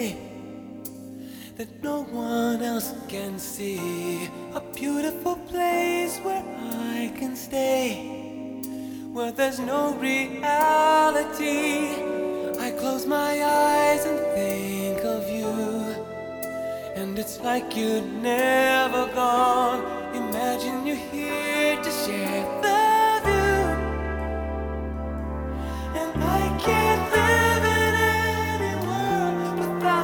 that no one else can see. A beautiful place where I can stay, where there's no reality. I close my eyes and think of you, and it's like you'd never gone. Imagine you're here to share